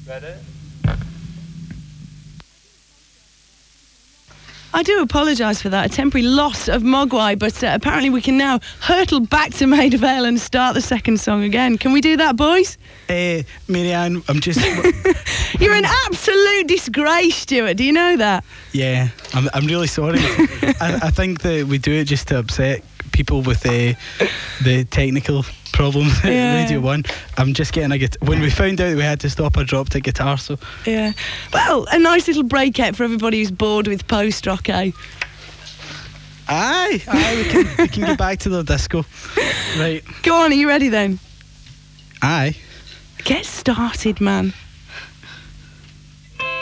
Ready? I do apologise for that, a temporary loss of Mogwai, but apparently we can now hurtle back to Maid of Ale and start the second song again. Can we do that, boys? Marianne, I'm just... You're an absolute disgrace, Stuart. Do you know that? Yeah, I'm really sorry. I think that we do it just to upset people with the technical problems at Radio 1. I'm just getting a guitar. When we found out we had to stop, I dropped a guitar, so... Yeah. Well, a nice little breakout for everybody who's bored with post-rock, eh? Aye, we can get back to the disco. Right. Go on, are you ready then? Aye. Get started, man.